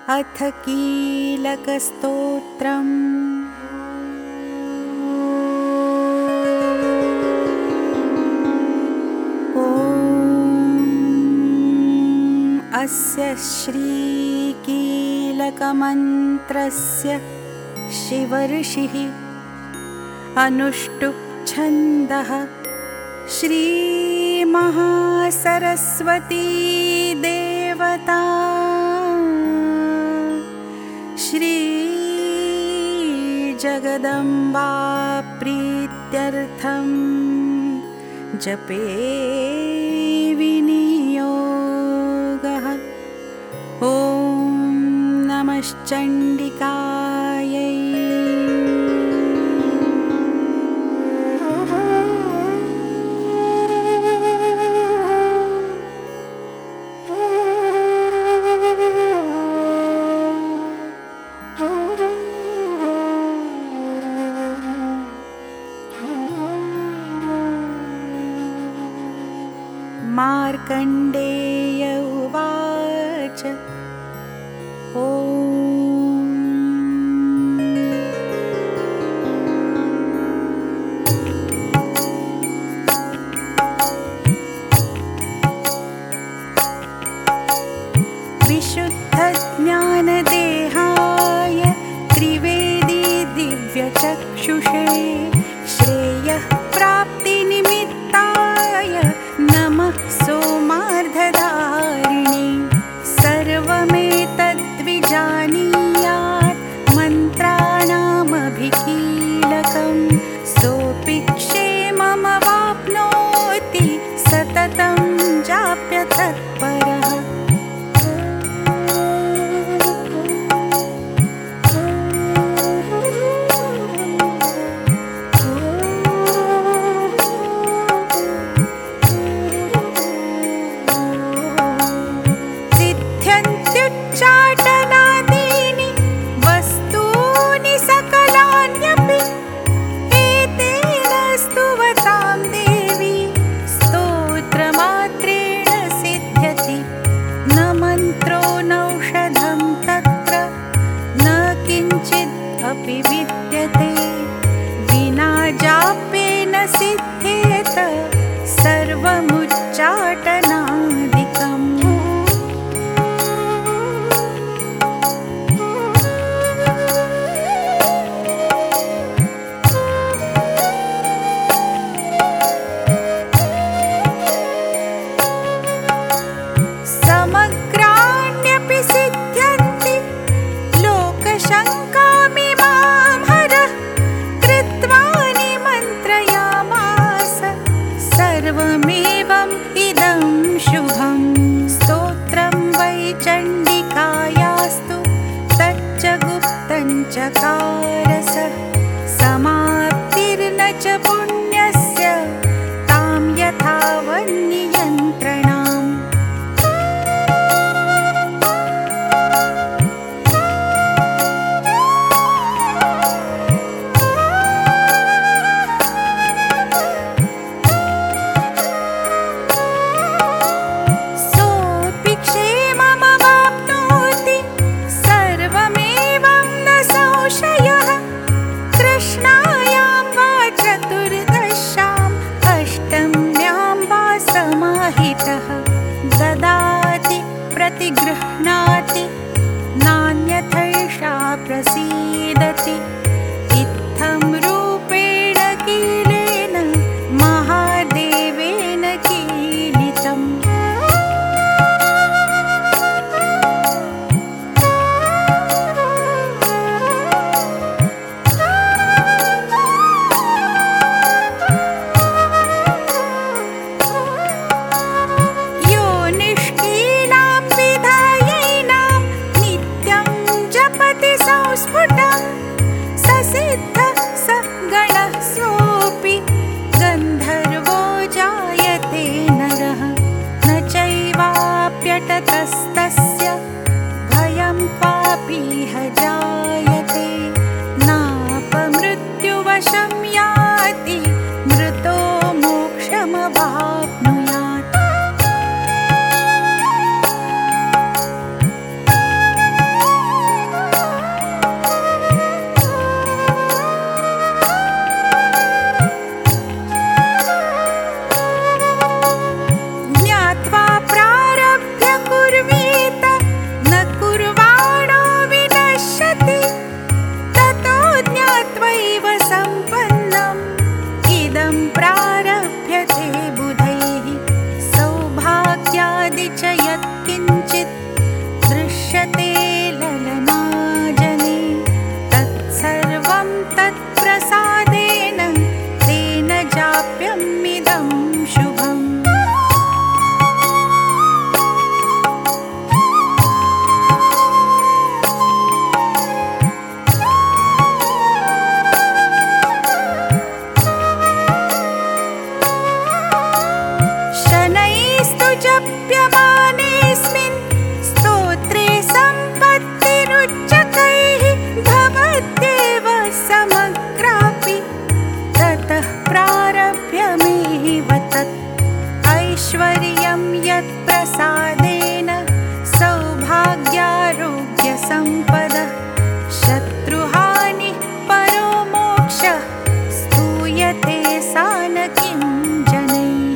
अथ कीलकस्तोत्रम्। ॐ अस्य श्रीकीलकमन्त्रस्य शिवऋषिः अनुष्टुप् छन्दः श्रीमहासरस्वती देवता श्रीजगदम्बा प्रीत्यर्थं जपे विनियोगः। ॐ नमश्चण्डिकायै। मार्कण्डेय उवाच ॐ विशुद्धज्ञानदेहाय त्रिवेदी दिव्यचक्षुषे श्रेयः प्राप्तिनिमित्ताय नमः सोमार्धधारिणे। सर्वमेतद्विजानीयात् मन्त्राणामभिकीलकं सोऽपि क्षेममवाप्नोति सततं जाप्य तत्परः। सिद्ध्यन्त्युच्चाटनादीनि वस्तूनि सकलान्यपि एतेन स्तुवतां देवी स्तोत्रमात्रेण सिद्ध्यति। न मन्त्रो नौषधं तत्र न किञ्चिदपि विद्यते विना जाप्येन सिद्ध्येत सर्वमुच्चाटनादिकम्। समग्राण्यपि सिद्ध्यन्ति लोकशङ्कामिमां हरः कृत्वा निमन्त्रयामास सर्वमेवम् इदं शुभम्। स्तोत्रं वै चण्डिकायास्तु तच्च गुप्तं चकारस समाप्तिर्न च पुण्यस्य तां यथा वह्नियन्त्रणाम्। सोऽपि क्षेममवाप्नोति सर्वमेवं न संशयः। कृष्णायां वा चतुर्दश्याम् अष्टम्यां वा समाहितः ददाति प्रतिगृह्णाति नान्यथैषा प्रसीदति। इत्थं रूपेण कीलेन महादेवेन कीलितम्। यो निष्कीलां विधायैनां नित्यं जपति संस्फुटं स सिद्धः स गणः सोऽपि गन्धर्वो जायते नरः। न चैवाप्यटतस्तस्य भयं क्वापीह जायते नापमृत्युवशं याति मृतो मोक्षमवाप्नुयात्। यत्किञ्चित् दृश्यते ललनाजने तत्सर्वं तत्प्रसादेन तेन जाप्यमिदं शुभम्। शनैस्तु जप्यमानेऽस्मिन् स्तोत्रे सम्पत्तिरुच्चकैः भवत्येव समग्रापि ततः प्रारभ्यमेव तत् ऐश्वर्यं यत्प्रसादेन सौभाग्यारोग्यसम्पदः शत्रुहानिः परो मोक्षः स्तूयते सा न किं जनैः।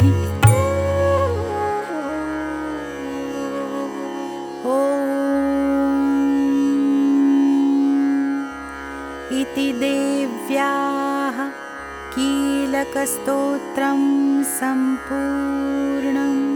इति देव्याः कीलकस्तोत्रं सम्पूर्णम्।